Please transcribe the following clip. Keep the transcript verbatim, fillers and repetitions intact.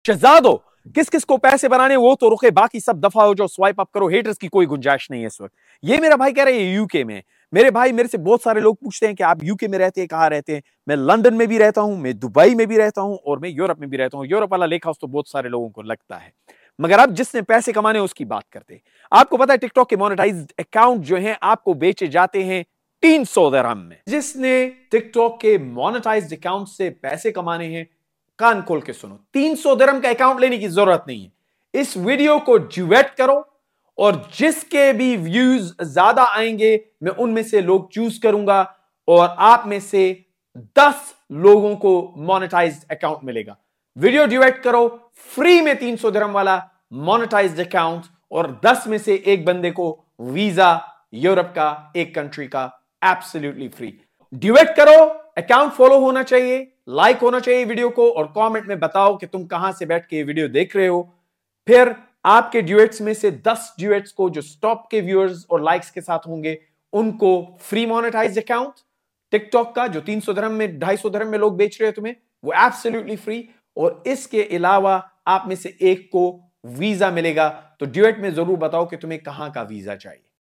शहजादो, किस किस को पैसे बनाने वो तो रुके, बाकी सब दफा हो जाओ, स्वाइप अप करो, हेटर्स की कोई गुंजाइश नहीं है इस वक्त। ये मेरा भाई कह रहा है यूके में। मेरे भाई, मेरे से बहुत सारे लोग पूछते हैं कि आप यूके में रहते हैं, कहां रहते हैं? मैं लंदन में भी रहता हूं, मैं दुबई में भी रहता हूं, और मैं यूरोप में भी रहता हूं। यूरोप वाला लेक हाउस तो बहुत सारे लोगों को लगता है, मगर अब जिसने पैसे कमाने उसकी बात करते हैं। आपको पता है टिकटॉक के मोनेटाइज्ड अकाउंट जो हैं आपको बेचे जाते हैं तीन सौ दिरहम में। जिसने टिकटॉक के मोनेटाइज्ड अकाउंट से पैसे कमाने हैं, कान खोल के सुनो, तीन सौ दिरहम का अकाउंट लेने की जरूरत नहीं है। इस वीडियो को ड्यूएट करो, और जिसके भी व्यूज ज्यादा आएंगे मैं उनमें से लोग चूज करूंगा, और आप में से दस लोगों को मोनेटाइज्ड अकाउंट मिलेगा। वीडियो ड्यूएट करो, फ्री में तीन सौ दिरहम वाला मोनेटाइज्ड अकाउंट, और दस में से एक बंदे को वीजा यूरोप का, एक कंट्री का, एब्सोल्युटली फ्री। ड्यूएट करो, अकाउंट फॉलो होना चाहिए, लाइक होना चाहिए वीडियो को, और कमेंट में बताओ कि तुम कहां से बैठ के वीडियो देख रहे हो। फिर आपके ड्यूएट्स में से दस ड्यूएट्स को जो स्टॉप के व्यूअर्स और लाइक्स के साथ होंगे, उनको फ्री मोनेटाइज्ड अकाउंट टिकटॉक का, जो तीन सौ दिरहम में, ढाई सौ दिरहम में लोग बेच रहे हैं तुम्हें, वो एब्सोल्युटली फ्री। और इसके अलावा आप में से एक को वीजा मिलेगा। तो ड्यूएट में जरूर बताओ कि तुम्हें कहां का वीजा चाहिए।